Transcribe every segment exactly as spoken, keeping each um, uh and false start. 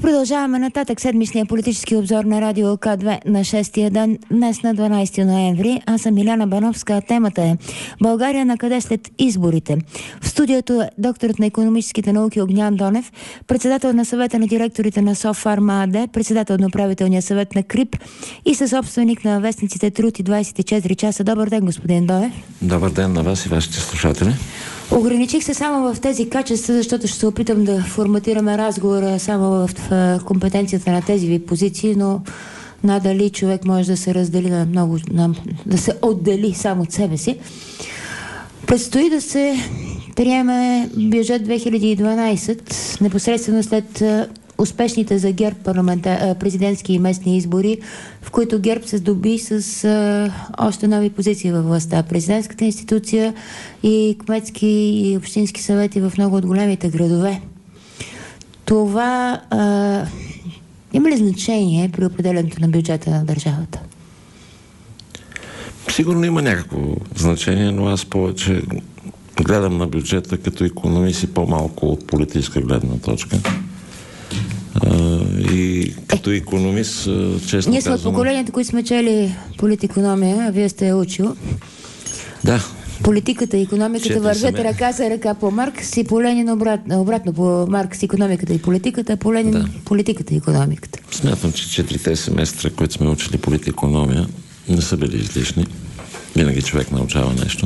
продължаваме нататък седмичния политически обзор на Радио К две на шестия ден, днес на дванайсети ноември. Аз съм Миляна Бановска, а темата е България на къде след изборите. В студиото е докторът на икономическите науки Огнян Донев, председател на съвета на директорите на Софарма АД, председател на управителния съвет на КРИП и съсобственик на вестниците Труд и двайсет и четири часа. Добър ден, господин Донев. Добър ден на вас и вашите слушатели. Ограничих се само в тези качества, защото ще се опитам да форматираме разговора само в, в компетенцията на тези ви позиции, но надали човек може да се раздели на много, на, да се отдели само от себе си. Предстои да се приеме бюджет две хиляди и дванайсет, непосредствено след успешните за ГЕРБ парламента, президентски и местни избори, в които ГЕРБ се здоби с а, още нови позиции във властта. Президентската институция и кметски и общински съвети в много от големите градове. Това а, има ли значение при определенето на бюджета на държавата? Сигурно има някакво значение, но аз повече гледам на бюджета като икономист и по-малко от политическа гледна точка. Uh, и като е, икономист, честно ние сме от поколението, които сме чели политикономия, а вие сте я учил. Да. Политиката Политиката и икономиката вървят ръка за ръка по Маркс и по Ленин обратно, обратно по Маркс икономиката и политиката, по Ленин да. Политиката и икономиката. Смятам, че четирите семестра, които сме учили политикономия, не са били излишни. Винаги човек научава нещо.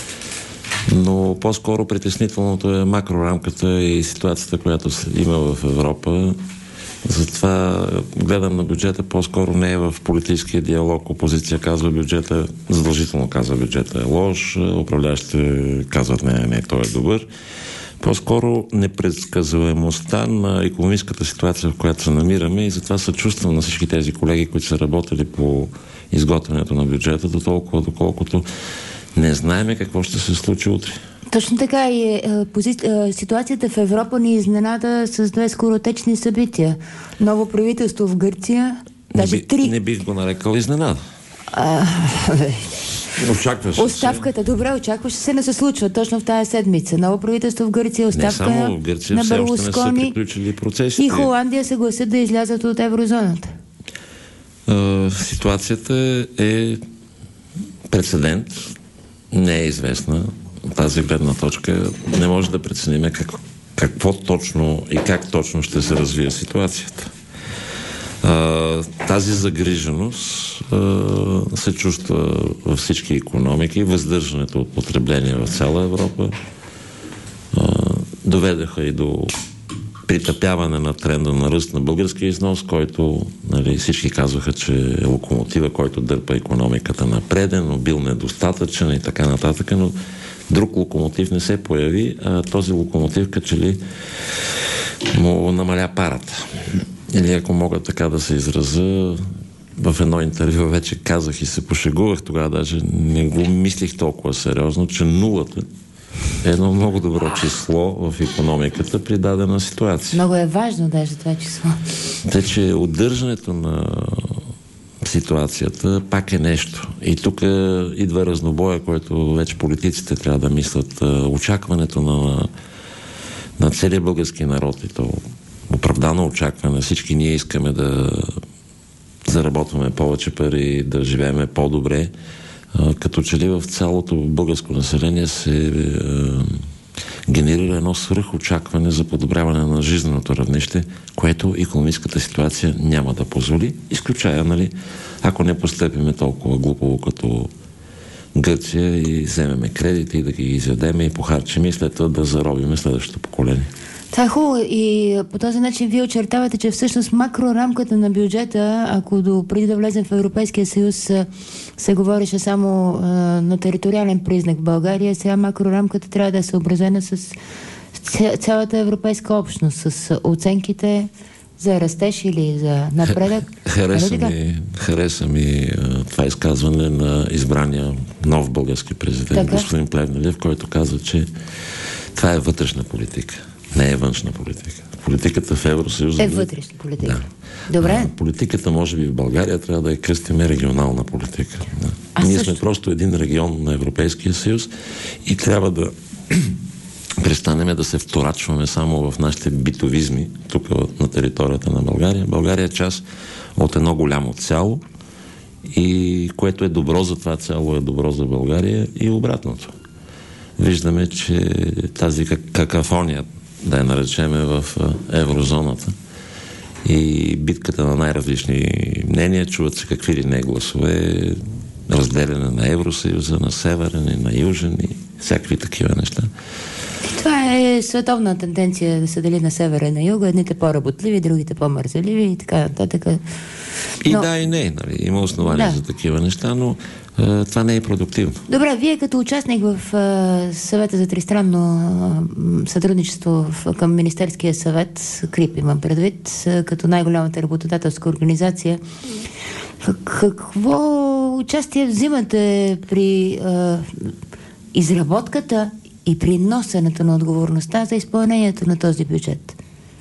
Но по-скоро притеснителното е макрорамката и ситуацията, която има в Европа. Затова гледам на бюджета, по-скоро не е в политическия диалог. Опозиция казва бюджета, задължително казва бюджета е лош, управляващите казват не, не, той е добър. По-скоро непредсказуемостта на икономическата ситуация, в която се намираме, и затова съчувствам на всички тези колеги, които са работили по изготвянето на бюджета, до толкова, доколкото не знаеме какво ще се случи утре. Точно така и е, пози... е, ситуацията в Европа ни изненада с две скоротечни събития. Ново правителство в Гърция, даже не би, три. Не бих го нарекал изненада. А... Очакваше Оставката, се. добре, очакваше се, не се случва точно в тази седмица. Ново правителство в Гърция, оставка не само в Гърция, на Берлускони и Холандия се гласят да излязат от еврозоната. А, ситуацията е прецедент, не е известна. От тази гледна точка не може да преценим как, какво точно и как точно ще се развие ситуацията. А, тази загриженост а, се чувства във всички икономики. Въздържането от потребление в цяла Европа а, доведаха и до притъпяване на тренда на ръст на българския износ, който, нали, всички казваха, че е локомотива, който дърпа икономиката напреден, но бил недостатъчен и така нататък, но друг локомотив не се появи, а този локомотив като че ли му намаля парата. Или ако мога така да се изразя, в едно интервю вече казах и се пошегувах, тогава даже не го мислих толкова сериозно, че нулата е едно много добро число в икономиката при дадена ситуация. Много е важно даже това число. Тъй, че удържането на ситуацията пак е нещо. И тук идва разнобоя, който вече политиците трябва да мислят. Очакването на, на целия български народ, и то оправдано очакване. Всички ние искаме да заработваме повече пари, да живееме по-добре. Като че ли в цялото българско население се е, генерира едно свръхочакване за подобряване на жизненото равнище, което икономическата ситуация няма да позволи, изключая, нали, ако не постъпиме толкова глупово като Гърция и вземеме кредити и да ги изядеме и похарчим и след това да заробиме следващото поколение. Това е хубаво и по този начин вие очертавате, че всъщност макрорамката на бюджета, ако до преди да влезем в Европейския съюз се говореше само а, на териториален признак в България, сега макрорамката трябва да е съобразена с цялата европейска общност, с оценките за растеж или за напредък. Хареса ми, хареса ми това изказване на избрания нов български президент, така? Господин Плевнелиев, който казва, че това е вътрешна политика. Не е външна политика. Политиката в Евросъюза... Е вътрешна политика. Да. Добре. А, политиката, може би, в България трябва да я кръстиме регионална политика. Да. Ние също сме просто един регион на Европейския съюз и трябва да престанеме да се вторачваме само в нашите битовизми тук на територията на България. България е част от едно голямо цяло и което е добро за това цяло е добро за България и обратното. Виждаме, че тази какафония, да я наречеме, в еврозоната и битката на най-различни мнения, чуват се какви ли не гласове, разделяне на Евросъюза, на северен и на южен и всякакви такива неща. Това е световна тенденция да се дели на севера и на юга. Едните по-работливи, другите по-мързеливи и така нататък. И но... да, и не. Нали? Има основания да. за такива неща, но е, това не е продуктивно. Добре, вие като участник в е, съвета за тристранно е, сътрудничество в, към Министерския съвет, КРИП имам предвид, е, като най-голямата работодателска организация, какво участие взимате при е, изработката и при носенето на отговорността за изпълнението на този бюджет?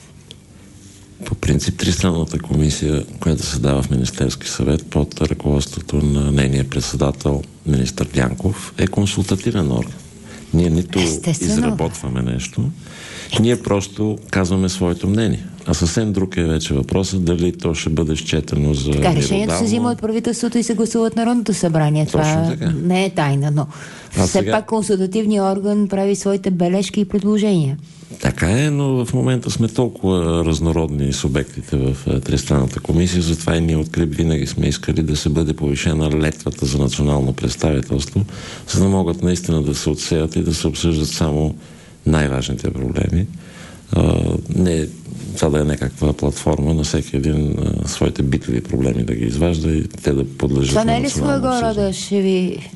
По принцип, Тристранната комисия, която се дава в Министерски съвет под ръководството на нейния председател, министър Дянков, е консултативен орган. Ние нито Естествено. изработваме нещо, ние просто казваме своето мнение. А съвсем друг е вече въпросът дали то ще бъде счетено за така, решението се взима от правителството и се гласува от Народното събрание. Това не е тайна, но а все сега... пак консултативният орган прави своите бележки и предложения. Така е, но в момента сме толкова разнородни субектите в Тристранната комисия, затова и ние от КРИП винаги сме искали да се бъде повишена летвата за национално представителство, за да могат наистина да се отсеят и да се обсъждат само най-важните проблеми. А, не това да е някаква платформа на всеки един а, своите битови проблеми да ги изважда и те да подлежат това на не е ли своего рода ще ви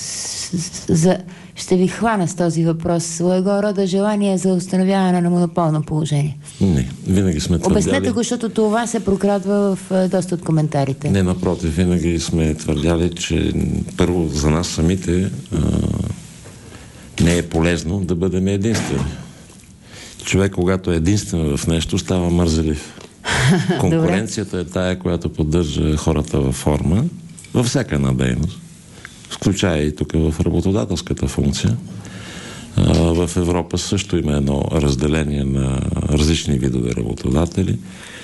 за, ще ви хвана с този въпрос? Своего рода желание за установяване на монополно положение? Не, винаги сме твърдяли... Обяснете го, защото това се прокрадва в доста от коментарите. Не, напротив, винаги сме твърдяли, че първо за нас самите а, не е полезно да бъдем единствени. Човек, когато е единствен в нещо, става мързелив. Конкуренцията е тая, която поддържа хората във форма, във всяка една дейност, включая и тук в работодателската функция. А, в Европа също има едно разделение на различни видове работодатели,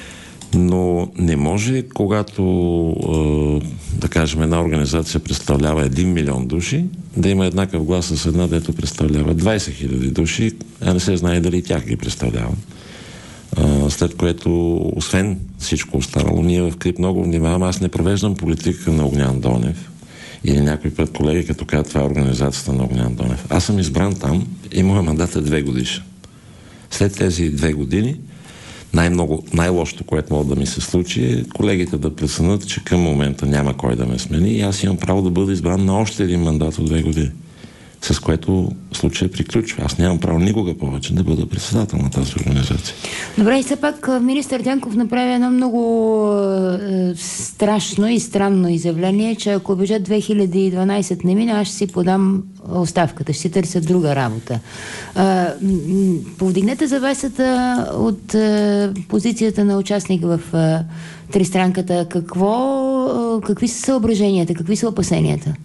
но не може, когато а, да кажем, една организация представлява един милион души, да има еднакъв глас с една, дето представлява двайсет хиляди души, а не се знае дали тях ги представлява. А, след което, освен всичко останало, ние в КРИП много внимаваме. Аз не провеждам политика на Огнян Донев или някой път колеги, като казват, това е организацията на Огнян Донев. Аз съм избран там и моят мандат е две годишен. След тези две години най-много, най-лошото, което може да ми се случи е колегите да преценят, че към момента няма кой да ме смени и аз имам право да бъда избран на още един мандат от две години. С което случай приключва. Аз нямам право никога повече да бъда председател на тази организация. Добре, и все пак министър Дянков направи едно много е, страшно и странно изявление, че ако бюджет две хиляди и дванайсет не мине, аз ще си подам оставката, ще си търся друга работа. Е, повдигнете завесата от е, позицията на участник в е, тристранката. Какво, е, какви са съображенията, какви са опасенията?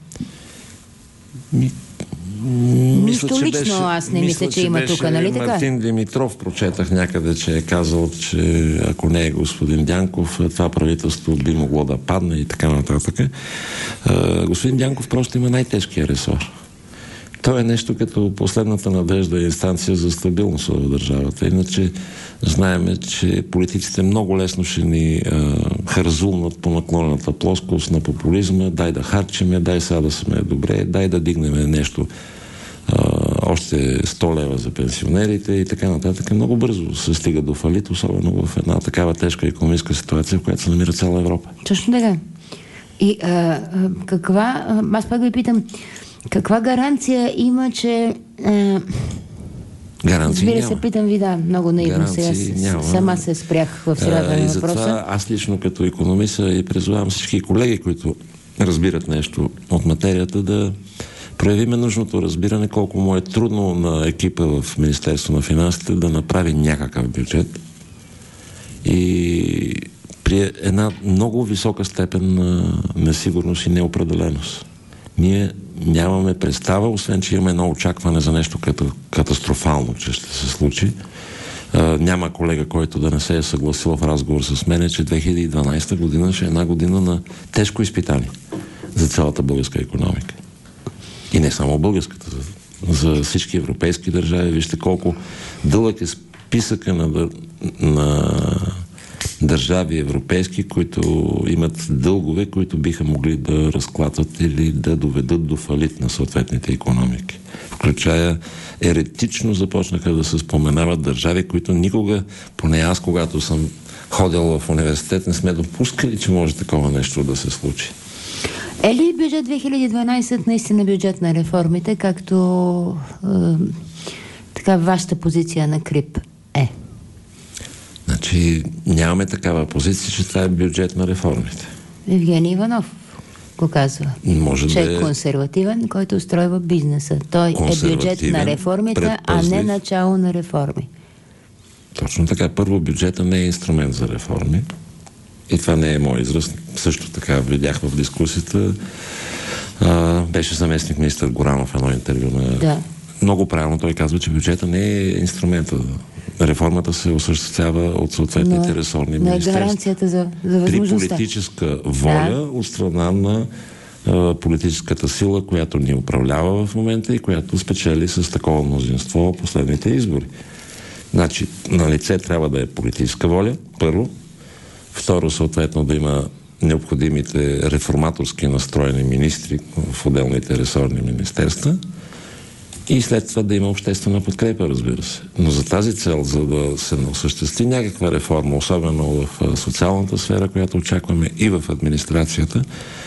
Ми... Нищо мисля, лично беше, аз не мисля, че, че има тук, нали така? Мартин Димитров прочетах някъде, че е казал, че ако не е господин Дянков, това правителство би могло да падне и така нататък. А, господин Дянков просто има най-тежкия ресор. То е нещо като последната надежда и инстанция за стабилност в държавата. Иначе знаеме, че политиците много лесно ще ни а, харзулнат по наклонената плоскост на популизма. Дай да харчиме, дай сега да сме добре, дай да дигнем нещо а, още сто лева за пенсионерите и така нататък. Много бързо се стига до фалит, особено в една такава тежка икономическа ситуация, в която се намира цяла Европа. Точно така. И а, а, каква... Аз пак ви питам, каква гаранция има, че... Е, гаранции Разбира няма. се, питам ви, да, много наивно сега. Няма. Сама се спрях в средата на въпроса. Затова аз лично като икономист и призовавам всички колеги, които разбират нещо от материята, да проявиме нужното разбиране колко му е трудно на екипа в Министерство на финансите да направи някакъв бюджет и при една много висока степен на несигурност и неопределеност. Ние нямаме представа, освен че имаме едно очакване за нещо като катастрофално, че ще се случи. А, няма колега, който да не се е съгласил в разговор с мен, че две хиляди и дванадесета година ще е една година на тежко изпитание за цялата българска икономика. И не само българската, за, за всички европейски държави. Вижте колко дълъг е списъка на, на държави европейски, които имат дългове, които биха могли да разклатят или да доведат до фалит на съответните икономики. Включая еретично започнаха да се споменават държави, които никога, поне аз, когато съм ходил в университет, не сме допускали, че може такова нещо да се случи. Е ли бюджет две хиляди и дванадесета наистина бюджет на реформите, както е, така вашата позиция на КРИП е? Значи нямаме такава позиция, че това е бюджет на реформите. Евгений Иванов го казва. Може че да е консервативен, който устройва бизнеса. Той е бюджет на реформите, предпазлив, а не начало на реформи. Точно така. Първо, бюджета не е инструмент за реформи. И това не е мой израз. Също така видях в дискусията. А, беше заместник министър Горанов в едно интервю на... Да. Много правилно той казва, че бюджета не е инструмента. Реформата се осъществява от съответните но, ресорни министерства. Но е гаранцията за, за възможността. При политическа воля да. От страна на а, политическата сила, която ни управлява в момента и която спечели с такова мнозинство последните избори. Значи, на лице трябва да е политическа воля, първо. Второ, съответно, да има необходимите реформаторски настроени министри в отделните ресорни министерства и след това да има обществена подкрепа, разбира се. Но за тази цел, за да се осъществи някаква реформа, особено в социалната сфера, която очакваме и в администрацията,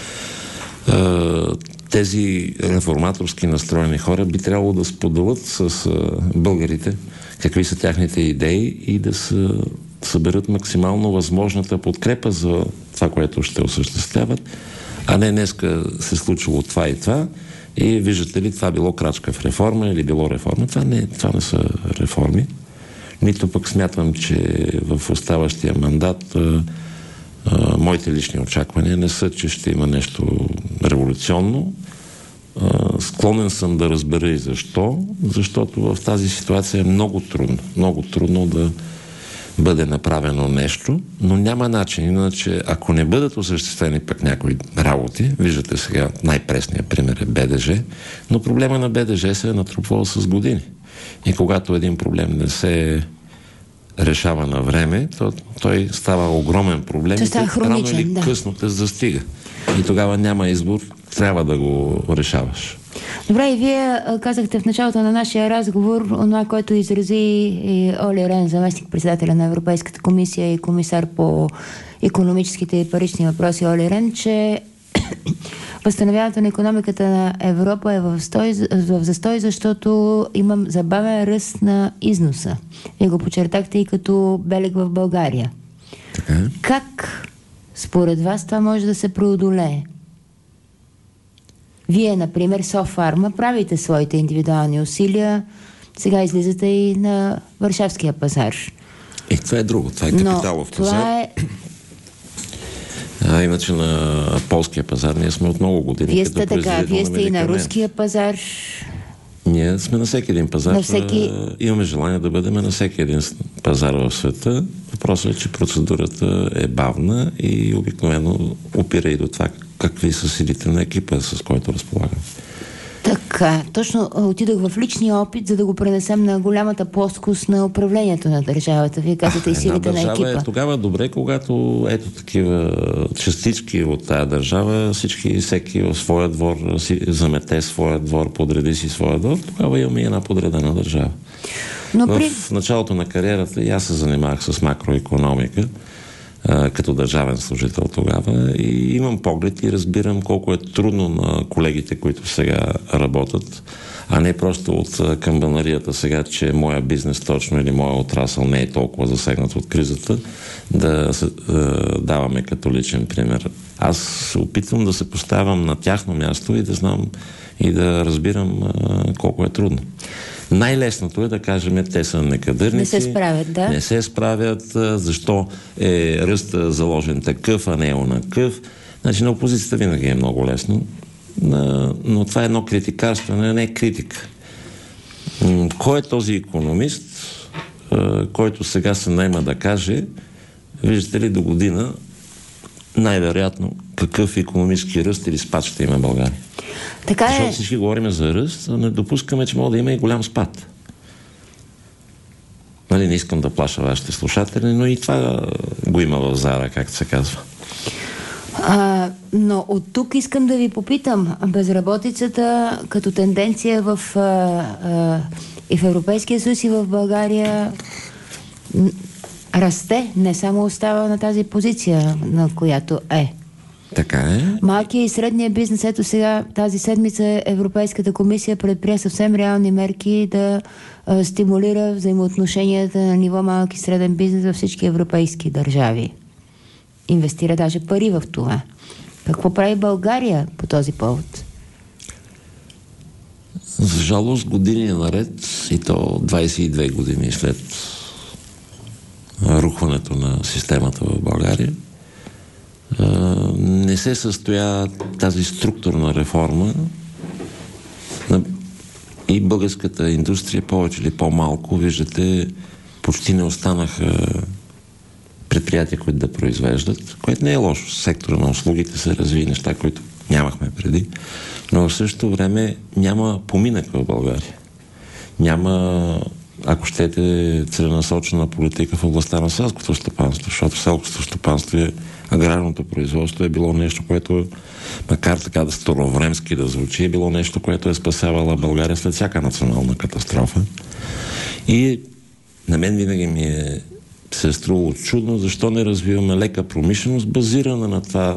тези реформаторски настроени хора би трябвало да споделят с българите какви са тяхните идеи и да се съберат максимално възможната подкрепа за това, което ще осъществяват, а не днеска се случило това и това и виждате ли, това било крачка в реформа или било реформа. Това не, това не са реформи. Нито пък смятам, че в оставащия мандат а, а, моите лични очаквания не са, че ще има нещо революционно. А, склонен съм да разбера и защо. Защото в тази ситуация е много трудно. Много трудно да бъде направено нещо, но няма начин. Иначе, ако не бъдат осъществени пък някои работи, виждате сега, най-пресният пример е БДЖ, но проблема на БДЖ се е натрупвал с години. И когато един проблем не се решава на време, то, той става огромен проблем и рано или да. късно те застига. И тогава няма избор, трябва да го решаваш. Добре, и вие казахте в началото на нашия разговор това, което изрази и Оли Рен, заместник-председателя на Европейската комисия и комисар по икономическите и парични въпроси Оли Рен, че възстановяването на икономиката на Европа е в, стой, в застой, защото имам забавен ръст на износа. Вие го подчертахте и като белег в България. Така. Как според вас това може да се преодолее? Вие, например, Софарма, правите своите индивидуални усилия. Сега излизате и на Варшавския пазар. И това е друго. Това е капиталов Но пазар. Това е... А иначе на полския пазар ние сме от много години. Вие сте така, вие сте и на руския пазар. Ние сме на всеки един пазар. На всеки... Имаме желание да бъдем на всеки един пазар в света. Въпросът е, че процедурата е бавна и обикновено опира и до това какви са силите на екипа, с който разполагам. Така, точно отидох в личния опит, за да го пренесем на голямата плоскост на управлението на държавата. Вие казвате и силите на екипа. Е тогава добре, когато ето такива частички от тая държава, всички, всеки в своя двор си замете своя двор, подреди си своя двор, тогава имаме и една подредена държава. Но в при... началото на кариерата и аз се занимавах с макроекономика, като държавен служител тогава и имам поглед и разбирам колко е трудно на колегите, които сега работят, а не просто от камбанарията сега, че моя бизнес точно или моя отрасъл не е толкова засегнат от кризата, да се, да даваме като личен пример. Аз се опитвам да се поставям на тяхно място и да знам и да разбирам а, колко е трудно. Най-лесното е да кажем, те са некадърници. Не се справят, да? Не се справят, защо е ръста заложен такъв, а не е онакъв. Значи на опозицията винаги е много лесно. на, но това е едно критикарство, не е критика. Кой е този икономист, който сега се наема да каже, виждате ли, до година най-вероятно какъв икономически ръст или спад ще има България? Така е... Защото всички говорим за ръст, а не допускаме, че може да има и голям спад. Нали, не искам да плаша вашите слушатели, но и това го има в зара, както се казва. А, но от тук искам да ви попитам, безработицата като тенденция в, а, а, и в Европейския съюз и в България расте, не само остава на тази позиция, на която е. Така е. Малкия и средния бизнес, ето сега тази седмица Европейската комисия предприе съвсем реални мерки да а, стимулира взаимоотношенията на ниво малки и среден бизнес във всички европейски държави. Инвестира даже пари в това. Какво прави България по този повод? За жалост, години наред, и то двайсет и две години след рухването на системата в България, не се състоя тази структурна реформа и българската индустрия повече или по-малко, виждате, почти не останаха предприятия, които да произвеждат, което не е лошо. Сектора на услугите се разви неща, които нямахме преди, но в същото време няма поминък в България. Няма, ако щете, целенасочена политика в областта на селското стопанство, защото селското стопанство е аграрното производство е било нещо, което, макар така да старовремски да звучи, е било нещо, което е спасявала България след всяка национална катастрофа. И на мен винаги ми е се е струвало чудно, защо не развиваме лека промишленост, базирана на това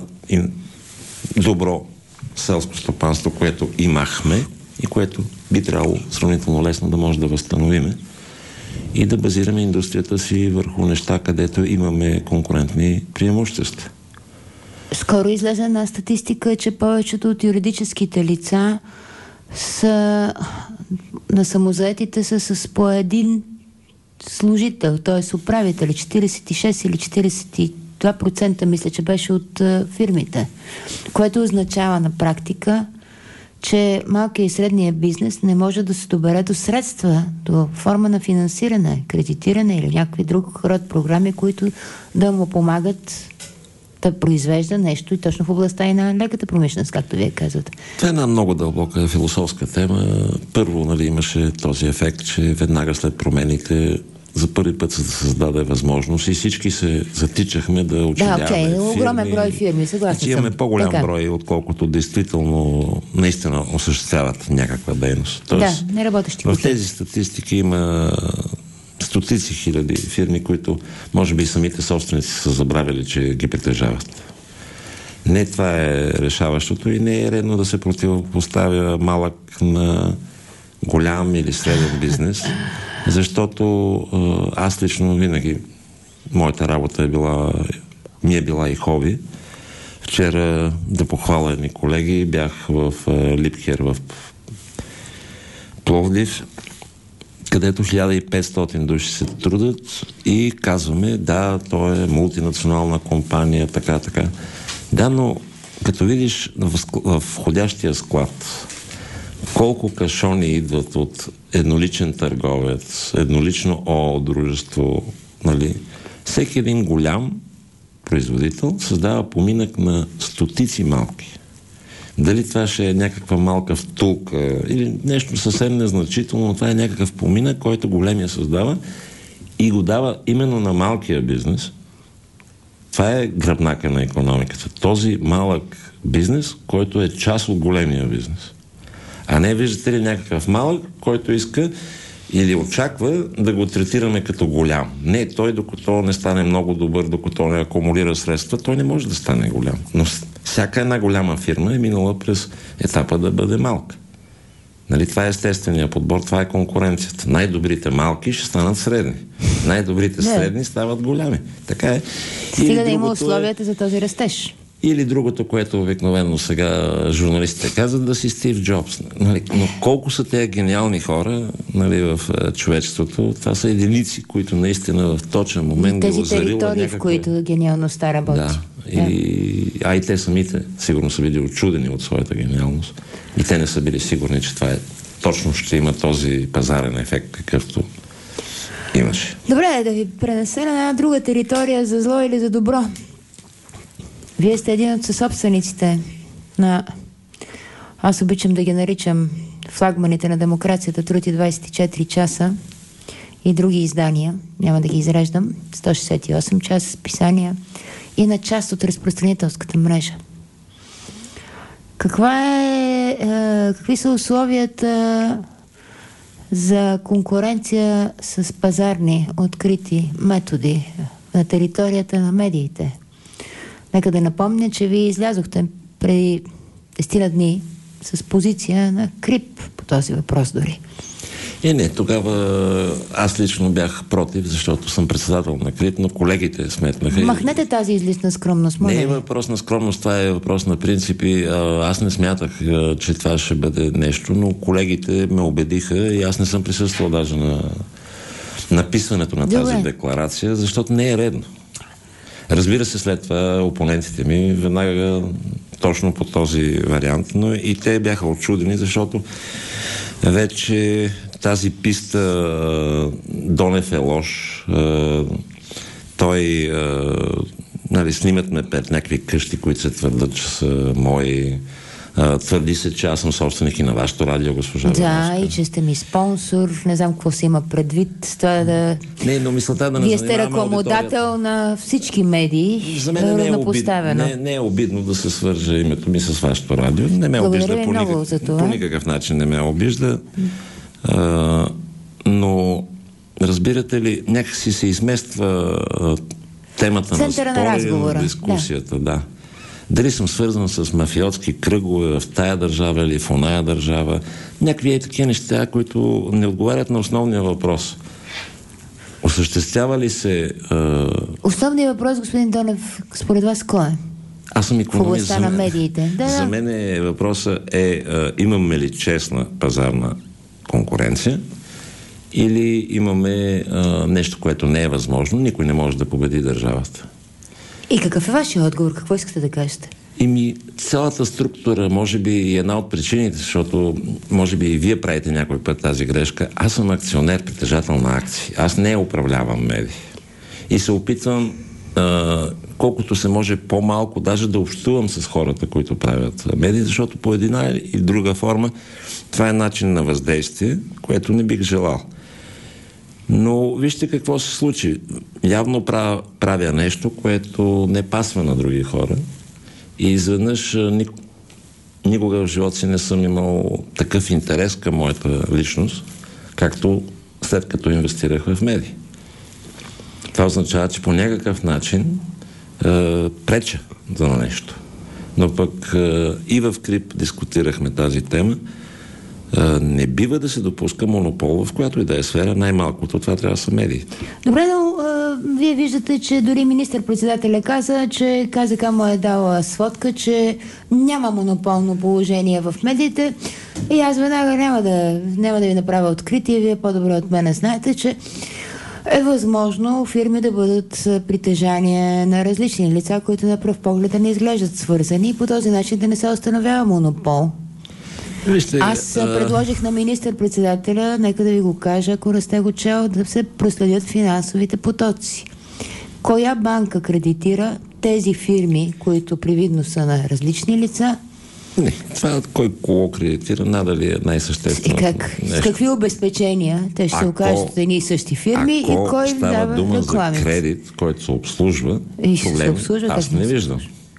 добро селско стопанство, което имахме и което би трябвало сравнително лесно да може да възстановиме и да базираме индустрията си върху неща, където имаме конкурентни преимущества. Скоро излезе една статистика, че повечето от юридическите лица са на самозаетите са с по един служител, т.е. управители, четирийсет и шест или четирийсет и два процента мисля, че беше от а, фирмите, което означава на практика, че малкият и средния бизнес не може да се добере до средства, до форма на финансиране, кредитиране или някакви друг род програми, които да му помагат да произвежда нещо и точно в областта и на леката промишленост, както вие казвате. Това е една много дълбока философска тема. Първо, нали, имаше този ефект, че веднага след промените за първи път се създаде възможност и всички се затичахме да учредяваме да, okay. фирми. Огромен брой фирми, съгласен съм. Имаме по-голям така. брой, отколкото действително наистина осъществяват някаква дейност. Тоест, да, не работещи. В тези статистики има стотици хиляди фирми, които може би самите собственици са забравили, че ги притежават. Не това е решаващото и не е редно да се противопоставя малък на голям или среден бизнес, защото аз лично винаги моята работа е била ми е била и хоби. Вчера, да похваля едни колеги, бях в Липхер в Пловдив, където хиляда и петстотин души се трудят и казваме, да, то е мултинационална компания, така, така. Да, но като видиш в, в входящия склад колко кашони идват от едноличен търговец, еднолично ООО дружество, нали, всеки един голям производител създава поминък на стотици малки. Дали това ще е някаква малка втулка или нещо съвсем незначително, но това е някакъв поминък, който големия създава и го дава именно на малкия бизнес. Това е гръбнака на икономиката. Този малък бизнес, който е част от големия бизнес. А не виждате ли някакъв малък, който иска или очаква да го третираме като голям. Не, той докато не стане много добър, докато не акумулира средства, той не може да стане голям. Но всяка една голяма фирма е минала през етапа да бъде малка. Нали, това е естественият подбор, това е конкуренцията. Най-добрите малки ще станат средни. Най-добрите не. средни стават голями. Така е. Стига да има условията е... за този растеж. Или другото, което обикновено сега журналистите казват, да си Стив Джобс. Нали, но колко са тези гениални хора, нали, в човечеството, това са единици, които наистина в точен момент тези го озарило територии, някаква... в които гениалността работи. Да. И а и те самите сигурно са били очудени от своята гениалност. И те не са били сигурни, че това е точно ще има този пазарен ефект, какъвто имаше. Добре, да ви пренеса на една друга територия за зло или за добро. Вие сте един от съсобствениците на... Аз обичам да ги наричам флагманите на демокрацията, Труд и двайсет и четири часа и други издания, няма да ги изреждам, сто шестдесет и осем часа списания и на част от разпространителската мрежа. Каква е, е, какви са условията за конкуренция с пазарни, открити методи на територията на медиите? Нека да напомня, че вие излязохте преди десет дни с позиция на КРИП по този въпрос дори. И не, тогава аз лично бях против, защото съм председател на КРИП, но колегите сметнаха. Махнете тази излишна скромност, моля. Не е въпрос на скромност, това е въпрос на принципи. Аз не смятах, че това ще бъде нещо, но колегите ме убедиха и аз не съм присъствал даже на написването на тази Добре. декларация, защото не е редно. Разбира се, след това опонентите ми веднага точно по този вариант, но и те бяха отчудени, защото вече тази писта Донев е лош, той нали, снимат ме пред някакви къщи, които се твърдат, че са мои. Твърди се, че аз съм собственик и на вашето радио, госпожа Да, Върновска. и че сте ми спонсор, не знам какво се има предвид. Това е да... Не, но мисълта да не Вие сте рекламодател на всички медии. За мен не е, обидно, не, не е обидно да се свърже името ми с вашето радио. Не ме Благодаря обижда по, никак, по никакъв начин, не ме обижда. А, но разбирате ли, някакси се измества а, темата Центъра на спора на, на дискусията. Да. Да. Дали съм свързан с мафиотски кръгове в тая държава или в оная държава. Някакви е такива неща, които не отговарят на основния въпрос. Осъществява ли се... А... Основният въпрос, господин Донев, според вас кой е? Аз съм икономист. В областта на медиите. Да, за мен е, въпросът е а, имаме ли честна пазарна конкуренция или имаме а, нещо, което не е възможно. Никой не може да победи държавата. И какъв е вашия отговор? Какво искате да кажете? Ими, цялата структура, може би и една от причините, защото може би и вие правите някой път тази грешка. Аз съм акционер, притежател на акции. Аз не управлявам медии. И се опитвам а, колкото се може по-малко даже да общувам с хората, които правят медии, защото по една или друга форма това е начин на въздействие, което не бих желал. Но вижте какво се случи. Явно правя, правя нещо, което не пасва на други хора. И изведнъж ник, никога в живота си не съм имал такъв интерес към моята личност, както след като инвестирах в медии. Това означава, че по някакъв начин е, преча за нещо. Но пък е, и в КРИП дискутирахме тази тема. Не бива да се допуска монопол, в която и да е сфера, най-малкото това трябва да са медиите. Добре, но а, вие виждате, че дори министър-председателя каза, че КЗК му е дала сводка, че няма монополно положение в медиите и аз веднага няма да, няма да ви направя откритие, вие по-добре от мене знаете, че е възможно фирми да бъдат притежание на различни лица, които на пръв поглед не изглеждат свързани и по този начин да не се установява монопол. Вижте, Аз а... предложих на министър-председателя, нека да ви го кажа, ако не сте го чел, да се проследят финансовите потоци. Коя банка кредитира тези фирми, които привидно са на различни лица? Не, това кой кого кредитира, надали е най-съществено. Как, с какви обезпечения те ще се окажат от едни и същи фирми и кой им дава дума рекламите? За кредит, който се обслужва, и проблем, се обслужва, аз не виждам.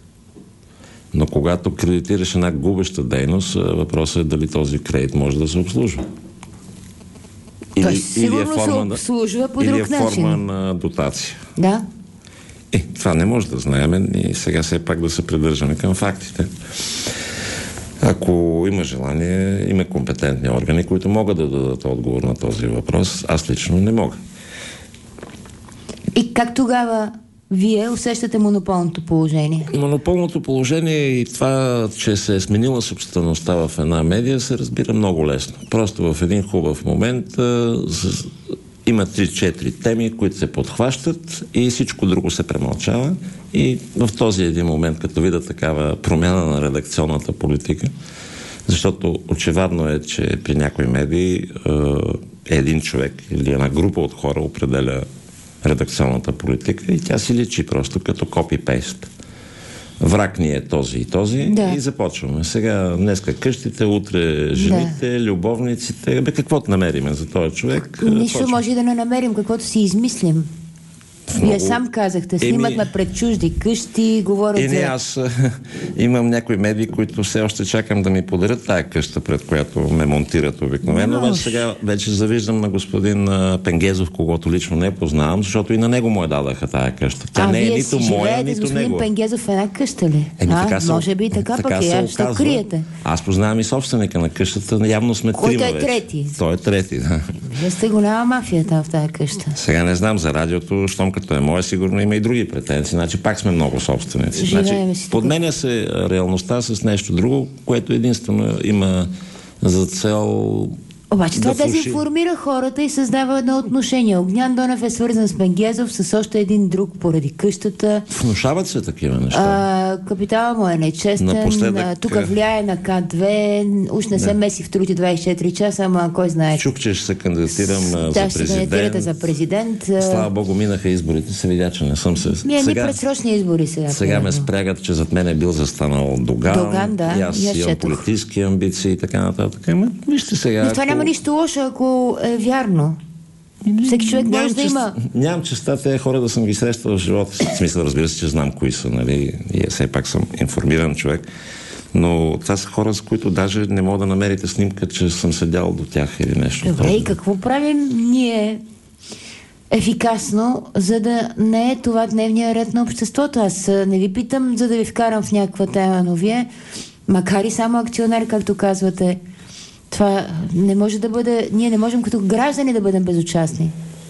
Но когато кредитираш една губеща дейност, въпросът е дали този кредит може да се обслужва. Или, Той сигурно или е форма се обслужва по друг начин. Или е форма на дотация. Да. Е, това не може да знаем и сега все пак да се придържаме към фактите. Ако има желание, има компетентни органи, които могат да дадат отговор на този въпрос. Аз лично не мога. И как тогава вие усещате монополното положение? Монополното положение и това, че се е сменила собствеността в една медия, се разбира много лесно. Просто в един хубав момент има три-четири теми, които се подхващат и всичко друго се премълчава. И в този един момент, като видя такава промяна на редакционната политика, защото очевидно е, че при някои медии е един човек или една група от хора определя редакционната политика и тя си личи просто като копи-пейст. Враг ни е този и този, да. И започваме. Сега, днеска къщите, утре жените, да. Любовниците, бе, каквото намериме за този човек. Нищо почваме. Може да не намерим, каквото си измислим. Много... Вие сам казахте, снимат ме пред чужди къщи, говорят Еми, за... аз имам някои медии, които все още чакам да ми подарят тая къща, пред която ме монтират обикновено. Но сега вече завиждам на господин Пенгезов, когото лично не познавам, защото и на него му е дадаха тая къща. Тя а, не е нито моя, нито господин него. Пенгезов в една къща ли? Еми, а, така може би и така, така пък е. Ще криете. Аз познавам и собственика на къщата, явно сме трима вече. Който е трети? Той е трети, да. Вие сте голяма мафия там в тая къща. Сега не знам за радиото, щом като е мое, сигурно има и други претенции. Значи пак сме много собственици. Значи, подменя се реалността с нещо друго, което единствено има за цел... Обаче да това дезинформира хората и създава едно отношение. Огнян Донев е свързан с Пенгезов, с още един друг поради къщата. Внушават се такива неща. А, капитала му е нечестен. Напоследък... Тук влияе на К две. Уж не се меси в другите двадесет и четири часа, ама кой знае. Чук, че ще се кандидатирам с... за да, президент. ще се кандидатирате за президент. Слава Богу, минаха изборите. Се видя, че не съм се... Ние сега... ни предсрочни избори сега. Сега ме спрягат, че зад мен е бил застанал Доган. Доган, да. И аз имам политически амбиции и така нататък. Ама, вижте сега... Но това ако... няма нищо лошо, ако е вярно. Всеки човек може да има... Нямам честа тези хора да съм ги срещал в живота си. В смисъл, разбира се, че знам кои са, нали? И все пак съм информиран човек. Но това са хора, с които даже не мога да намерите снимка, че съм седял до тях или нещо. Добре, и какво правим ние ефикасно, за да не е това дневния ред на обществото? Аз не ви питам, за да ви вкарам в някаква тема, но вие, макар и само акционер, както казвате, това не може да бъде... Ние не можем като граждани да бъдем безучастни.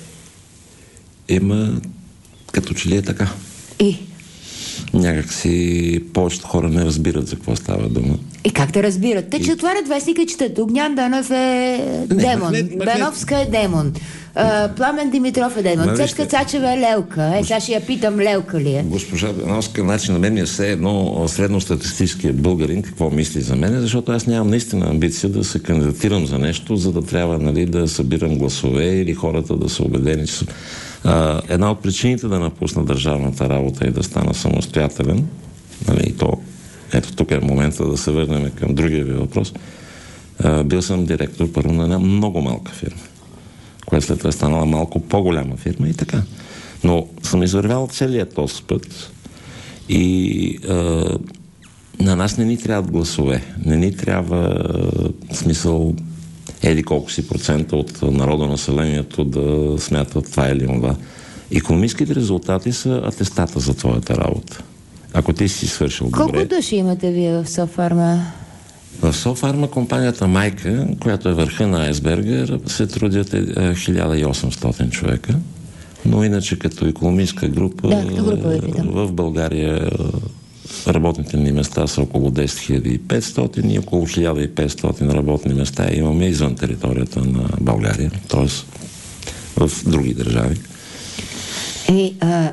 Има като че ли е така. И? Някак си повечето хора не разбират за какво става дума. И как да разбират? Те, че отварят вестника и четат. Огнян Данов е демон. Не, махнет, Бановска е демон. Uh, Пламен Димитров е демон. Цецка Цачева е лелка. Е, сега ще я питам, лелка ли е? Госпожа Бановска, значи на мен ми е все едно средностатистическия българин какво мисли за мен, защото аз нямам наистина амбиция да се кандидатирам за нещо, за да трябва, нали, да събирам гласове или хората да са убедени, че съм... Uh, една от причините да напусна държавната работа и да стана самостоятелен, нали, и то ето тук е момента да се върнем към другия ви въпрос. Uh, бил съм директор първо на една много малка фирма, която след това е станала малко по-голяма фирма и така. Но съм извървял целият този път и uh, на нас не ни трябват гласове. Не ни трябва uh, смисъл еди колко си процента от народа населението да смятат това или това. Икономическите резултати са атестата за твоята работа. Ако ти си свършил Колко добре... Колко души имате вие в Софарма? В Софарма компанията Майка, която е върха на айсберга, се трудят хиляда и осемстотин човека. Но иначе като икономическа група, да, като група в България работните ни места са около десет хиляди и петстотин и около хиляда и петстотин работни места имаме извън територията на България, т.е. в други държави. И, а,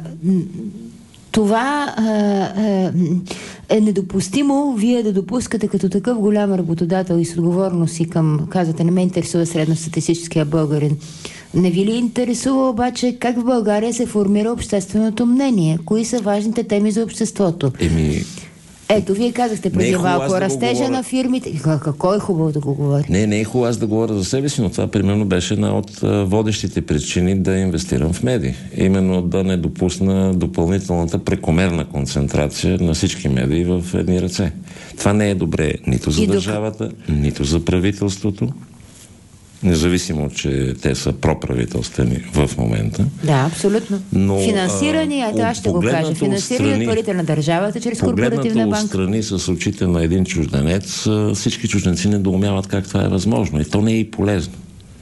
това а, а, е недопустимо вие да допускате като такъв голям работодател и с отговорност и към, казвате, не ме интересува средностатистическия българин. Не ви ли интересува обаче как в България се формира общественото мнение? Кои са важните теми за обществото? Еми... Ето, вие казахте преди е малко, да растежа на фирмите. Какво е хубаво да го говори? Не, не е хубаво аз да говоря за себе си, но това примерно беше една от а, водещите причини да инвестирам в медии. Именно да не допусна допълнителната прекомерна концентрация на всички медии в едни ръце. Това не е добре нито за И държавата, док... нито за правителството. Независимо, че те са проправителствени в момента. Да, абсолютно. Но, Финансирани, ето аз ще го кажа. Финансирани от парите на държавата чрез корпоративна банка. Отстрани с очите на един чужденец, всички чужденци недоумяват как това е възможно. И то не е и полезно.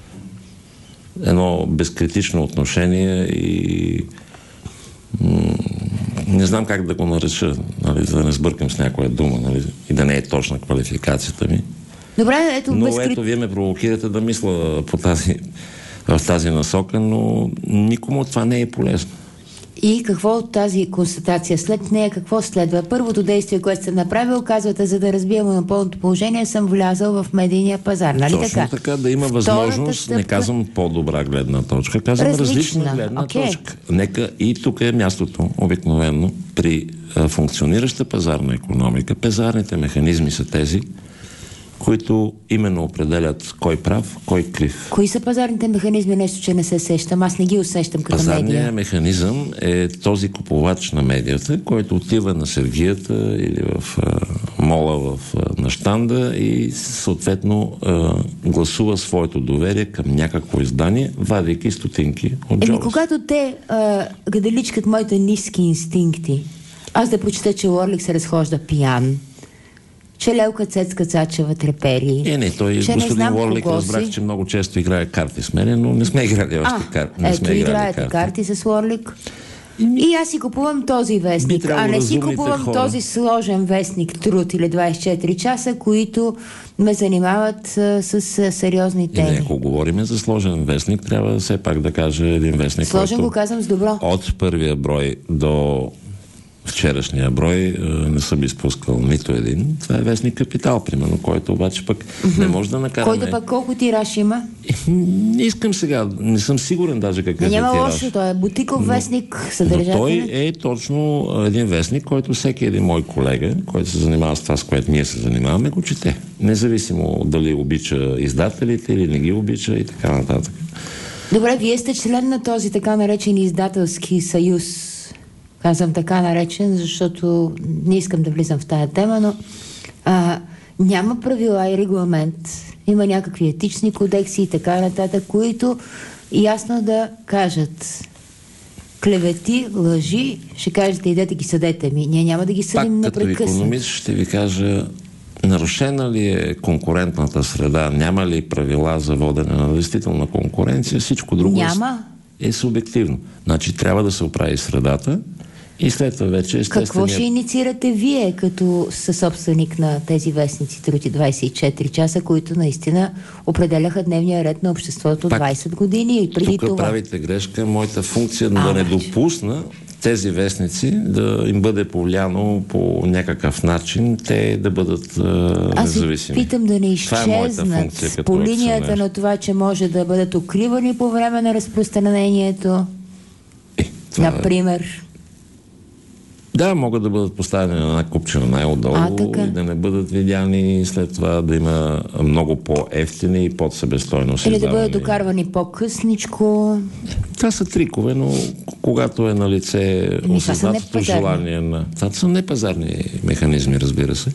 Едно безкритично отношение и м- не знам как да го нареча, нали, за да не сбъркам с някоя дума, нали, и да не е точна квалификацията ми. Добре, ето, Но безкрит... ето, вие ме провокирате да мисля по тази в тази насока, но никому това не е полезно. И какво от тази констатация? След нея какво следва? Първото действие, което сте направил, казвате, за да разбия монополното положение, съм влязъл в медийния пазар. Нали Точно така? така, да има възможност, стъпка... не казвам по-добра гледна точка, казвам различна, различна гледна okay. точка. Нека и тук е мястото, обикновено, при а, функционираща пазарна икономика, пазарните механизми са тези, които именно определят кой прав, кой крив. Кои са пазарните механизми? Нещо, че не се сещам. Аз не ги усещам като медия. Пазарният механизъм е този купувач на медията, който отива на сергията или в а, мола в, а, на щанда и съответно а, гласува своето доверие към някакво издание, вадейки стотинки от джоба. Еми, когато те а, гаделичкат моите ниски инстинкти, аз да прочета, че Уорлик се разхожда пиян, че Лелка Цецка Цачева трепери. Е, не, той господин Уорлик разбрах, че много често играе карти с мен, но не сме играли още карти. А, ето играете карти. карти с Уорлик. И, и аз си купувам този вестник, а не си купувам хора. Този сложен вестник Труд или двайсет и четири часа, които ме занимават а, с а, сериозни теми. И не, ако говорим за сложен вестник, трябва все пак да кажа един вестник, сложен който го казвам с добро. От първия брой до вчерашния брой не съм изпускал нито един. Това е вестник Капитал, примерно, който обаче пък mm-hmm. не може да накараме... Който пък колко тираж има? Не искам сега, не съм сигурен даже какъв е тираж. Няма лошо, той е бутиков вестник, съдържателен. Той е точно един вестник, който всеки един мой колега, който се занимава с това, с което ние се занимаваме, го чете. Независимо дали обича издателите или не ги обича и така нататък. Добре, вие сте член на този така наречен издателски съюз. Казвам така наречен, защото не искам да влизам в тая тема, но а, няма правила и регламент. Има някакви етични кодекси и така нататък, които ясно да кажат клевети, лъжи, ще кажете, идете ги съдете ми. Ние няма да ги съдим непрекъснато. Като икономист ще ви кажа, нарушена ли е конкурентната среда, няма ли правила за водене на действителна конкуренция, всичко друго няма. е субективно. Значи трябва да се оправи средата и след това вече естествено... Какво ще инициирате вие, като съсобственик на тези вестници Труд и двайсет и четири часа, които наистина определяха дневния ред на обществото Пак, двайсет години и преди тук това? Тук правите грешка. Моята функция а, да не допусна тези вестници да им бъде повлияно по някакъв начин, те да бъдат а, Аз независими. Аз питам да не изчезнат функция, по линията на това, че може да бъдат укривани по време на разпространението. Е, това... Например... Да, могат да бъдат поставени на една купчина най-отдолу и да не бъдат видяни, след това да има много по-ефтини и под себестойност. Или да бъдат докарвани по-късничко. Това са трикове, но когато е на лице осъзнатото желание на... Това са непазарни механизми, разбира се.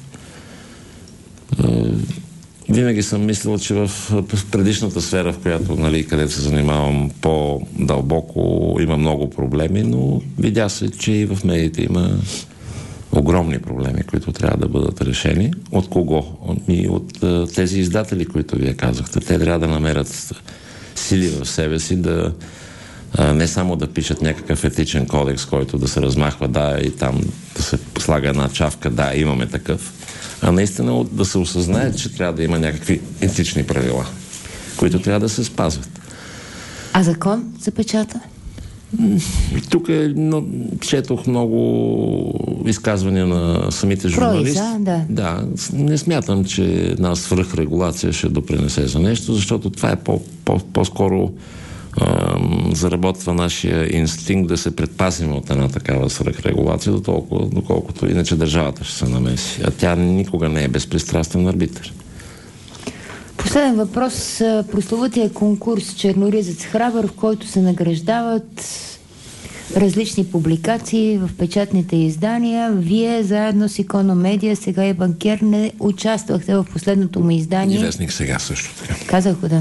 Винаги съм мислил, че в предишната сфера, в която, нали, където се занимавам по-дълбоко, има много проблеми, но видя се, че и в медиите има огромни проблеми, които трябва да бъдат решени. От кого? И от тези издатели, които вие казахте. Те трябва да намерят сили в себе си да не само да пишат някакъв етичен кодекс, който да се размахва, да, и там да се слага една чавка, да, имаме такъв, а наистина да се осъзнае, че трябва да има някакви етични правила, които трябва да се спазват. А закон за печата? Тук е, но, четох много изказвания на самите журналисти. Пройза, да. Да, не смятам, че една свръхрегулация ще допринесе за нещо, защото това е по, по, по-скоро заработва нашия инстинкт да се предпазим от една такава свръхрегулация, до толкова, доколкото иначе държавата ще се намеси. А тя никога не е безпристрастен арбитър. Последен въпрос. Прословутия конкурс Черноризец храбър, в който се награждават различни публикации в печатните издания. Вие заедно с Икономедия, сега и Банкер, не участвахте в последното му издание. И вестник сега също така. Казах го, да.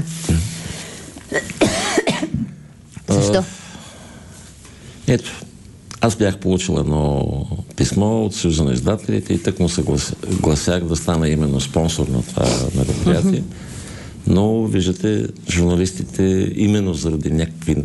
Защо? Ето, аз бях получил едно писмо от Съюза на издателите и тъкмо се гласях да стана именно спонсор на това мероприятие. Но, виждате, журналистите именно заради някакви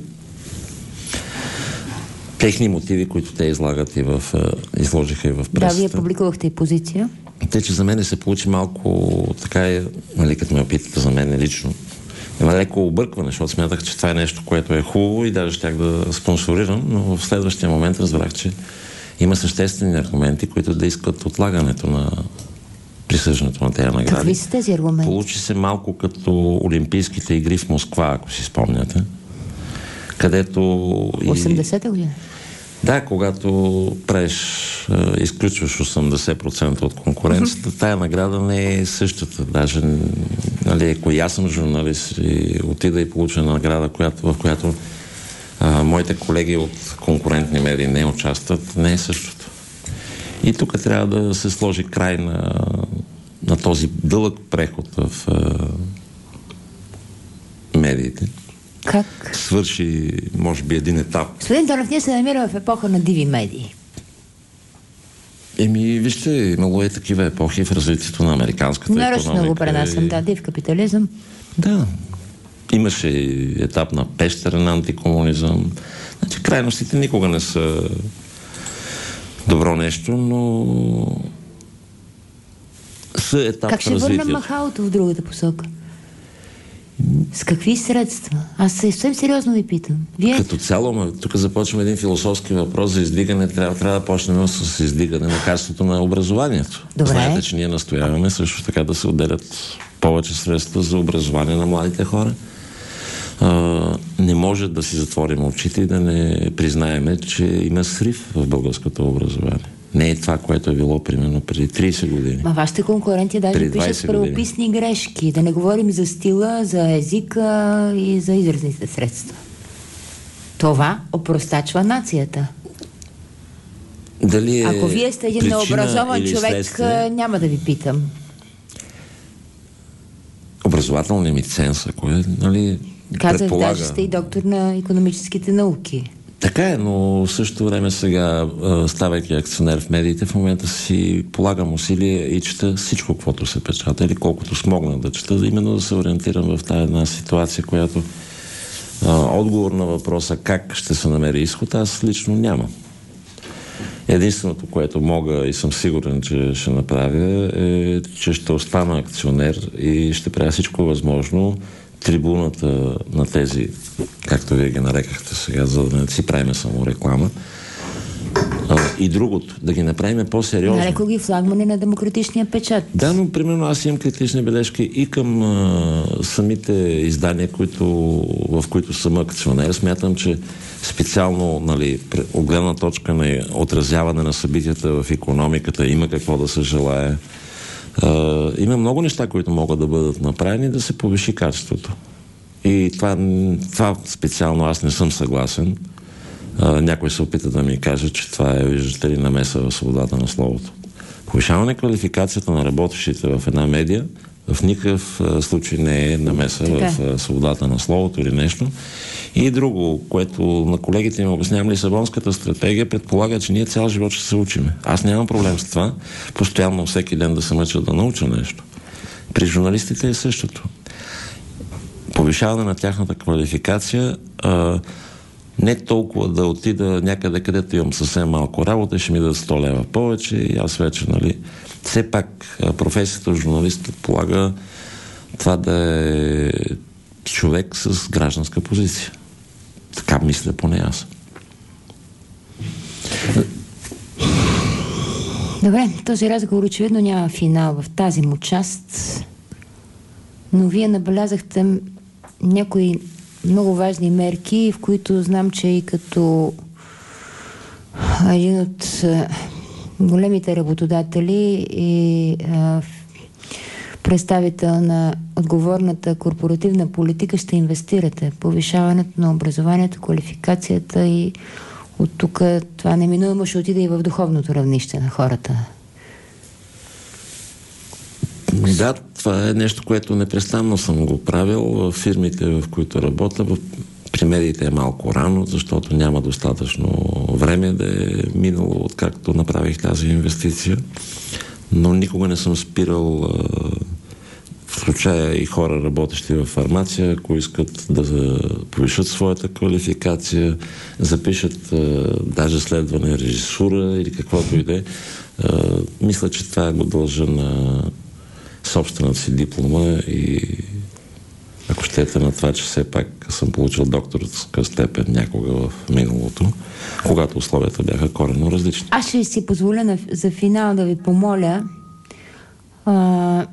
техни мотиви, които те излагат и в, изложиха и в пресата. Да, вие публикувахте и позиция. Те, че за мен се получи малко така, нали, като ме опитате за мен лично, Има леко объркване, защото смятах, че това е нещо, което е хубаво и даже щях да спонсорирам, но в следващия момент разбрах, че има съществени аргументи, които да искат отлагането на присъждането на тези награди. Какви са тези аргументи? Получи се малко като Олимпийските игри в Москва, ако си спомняте, където... осемдесета година? Да, когато преш, изключваш осемдесет процента от конкуренцията, тая награда не е същата. Даже, нали, ако аз съм журналист и отида и получа награда, която, в която а, моите колеги от конкурентни медии не участват, не е същото. И тук трябва да се сложи край на, на този дълъг преход в а, медиите. Как? Свърши, може би, един етап. Господин Донев, ние се намираме в епоха на диви медии. Еми, вижте, имало е такива епохи в развитието на американската нарочно економика. Нарочно го пренасям, и... да, див капитализъм. Да. Имаше етап на пещерен антикомунизъм. Значи, крайностите никога не са добро нещо, но са етап как в развитието. Как ще върнем махалото в другата посока? С какви средства? Аз съвсем сериозно ви питам. Вие... Като цяло, тук започваме един философски въпрос за издигане. Трябва, трябва да почнем с издигане на качеството на образованието. Добре. Знаете, че ние настояваме също така да се отделят повече средства за образование на младите хора. А, не може да си затворим очите и да не признаеме, че има срив в българското образование. Не е това, което е било примерно преди трийсет години. Ма вашите конкуренти даже пишат правописни грешки. Да не говорим за стила, за езика и за изразните средства. Това опростачва нацията. Дали е Ако вие сте един необразован човек, следствие, няма да ви питам. Образователният ми ценз, ако е, нали, казах, предполага... даже сте и доктор на икономическите науки. Така е, но в същото време сега, ставайки акционер в медиите, в момента си полагам усилия и чета всичко, каквото се печата, или колкото смогна да чета, именно да се ориентирам в тази една ситуация, която а, отговор на въпроса как ще се намери изход, аз лично нямам. Единственото, което мога и съм сигурен, че ще направя, е, че ще остана акционер и ще правя всичко възможно трибуната на тези, както вие ги нарекахте сега, за да не си правим само реклама. А, и другото, да ги направим по-сериозно. Нареко ги флагмани на демократичния печат. Да, но примерно аз имам критични бележки и към а, самите издания, които, в които съм акционер. Смятам, че специално, нали, от гледна точка на отразяване на събитията в икономиката има какво да се желае. Uh, има много неща, които могат да бъдат направени да се повиши качеството. И това, това специално аз не съм съгласен. Uh, някой се опита да ми каже, че това е, виждате ли, намеса в свободата на словото. Повишаване квалификацията на работещите в една медия в никакъв uh, случай не е намеса така в uh, свободата на словото или нещо. И друго, което на колегите ми обяснявам, Лисабонската стратегия предполага, че ние цял живот ще се учиме. Аз нямам проблем с това. Постоянно всеки ден да се мъча да науча нещо. При журналистите е същото. Повишаване на тяхната квалификация, а, не толкова да отида някъде, където имам съвсем малко работа, ще ми да сто лева повече и аз вече, нали... Все пак професията журналист предполага това да е човек с гражданска позиция. Така мисля поне аз. Добре, този разговор очевидно няма финал в тази му част, но вие набелязахте някои много важни мерки, в които знам, че и като един от големите работодатели и а, представител на отговорната корпоративна политика ще инвестирате. Повишаването на образованието, квалификацията и от тук това неминуемо ще отиде и в духовното равнище на хората. Да, това е нещо, което непрестанно съм го правил в фирмите, в които работя. При медиите е малко рано, защото няма достатъчно време да е минало, откакто направих тази инвестиция. Но никога не съм спирал, включая и хора, работещи в фармация, ако искат да повишат своята квалификация, запишат даже следване, режисура или каквото и да е. Мисля, че това го дължа на собствената си диплома и ако щете на това, че все пак съм получил докторска степен някога в миналото, когато условията бяха коренно различни. Аз ще си позволя на, за финал да ви помоля а,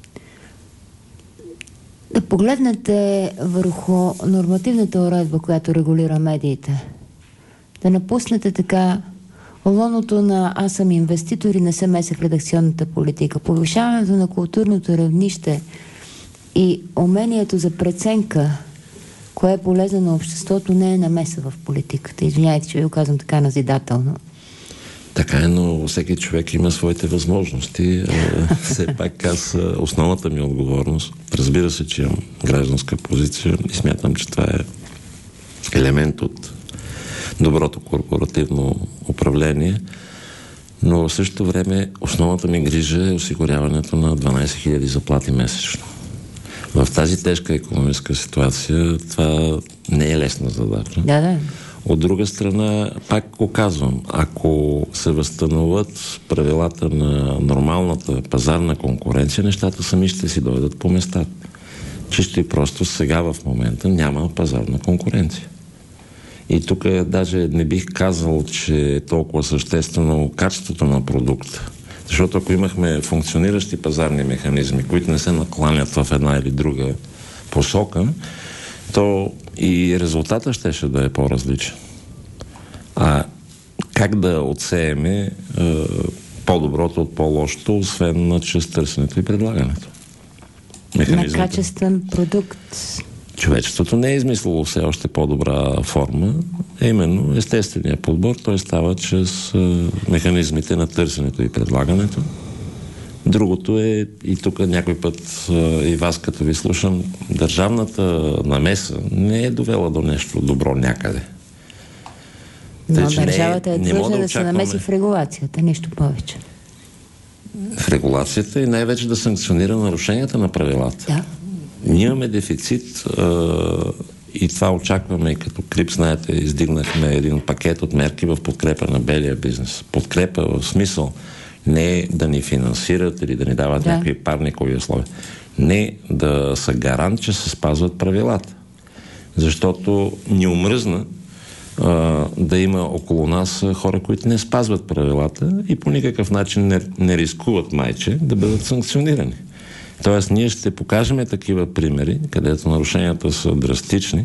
да погледнете върху нормативната уредба, която регулира медиите. Да напуснете така лоното на аз съм инвеститор и не се меся в редакционната политика. Повишаването на културното равнище и умението за преценка, кое е полезно на обществото, не е намеса в политиката. Извинявайте, че ви го казвам така назидателно. Така е, но всеки човек има своите възможности. Все пак аз, основната ми отговорност, разбира се, че имам гражданска позиция и смятам, че това е елемент от доброто корпоративно управление, но в същото време основната ми грижа е осигуряването на дванайсет хиляди заплати месечно. В тази тежка икономическа ситуация това не е лесна задача. Да, да. От друга страна, пак го казвам, ако се възстановят правилата на нормалната пазарна конкуренция, нещата сами ще си дойдат по местата. Чисто и просто сега в момента няма пазарна конкуренция. И тук даже не бих казал, че е толкова съществено качеството на продукта. Защото ако имахме функциониращи пазарни механизми, които не се накланят в една или друга посока, то и резултата щеше да е по-различен. А как да отсееме е, по-доброто от по-лошото, освен на чрез търсенето и предлагането? На качествен продукт. Човечеството не е измислило все още по-добра форма, а именно естественият подбор. Той става чрез е, механизмите на търсенето и предлагането. Другото е, и тук някой път е, и вас като ви слушам, държавната намеса не е довела до нещо добро някъде. Но Тъй, държавата е длъжна да, да се намеси в регулацията, нищо повече. В регулацията и най-вече да санкционира нарушенията на правилата. Да. Ние имаме дефицит а, и това очакваме. И като Крип, знаете, издигнахме един пакет от мерки в подкрепа на белия бизнес. Подкрепа в смисъл не да ни финансират или да ни дават да. някакви парникови условия. Не да са гарант, че се спазват правилата. Защото ни омръзна а, да има около нас хора, които не спазват правилата и по никакъв начин не, не рискуват майче да бъдат санкционирани. Тоест, ние ще покажем такива примери, където нарушенията са драстични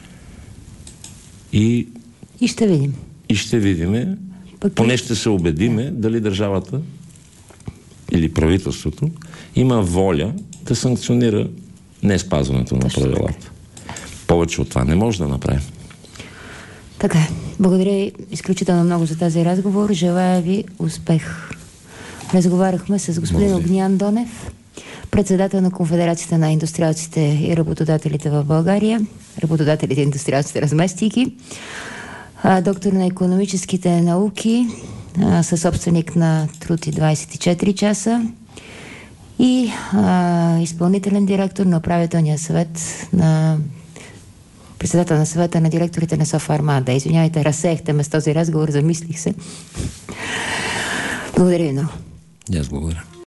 и... И ще видим. И ще видиме, Пък... поне ще се убедиме дали държавата или правителството има воля да санкционира не спазването на правилата. Повече от това не може да направим. Така, благодаря изключително много за тази разговор. Желая ви успех. Разговаряхме с господин Огнян Донев, председател на Конфедерацията на индустриалците и работодателите в България, работодателите и индустриалците, разместики, доктор на икономическите науки, със собственик на Труд и двайсет и четири часа и а, изпълнителен директор на управителния съвет на председател на съвета на директорите на Софарма. Да, извинявайте, разсеяхте ме с този разговор, замислих се. Благодаря ви много. Аз благодаря.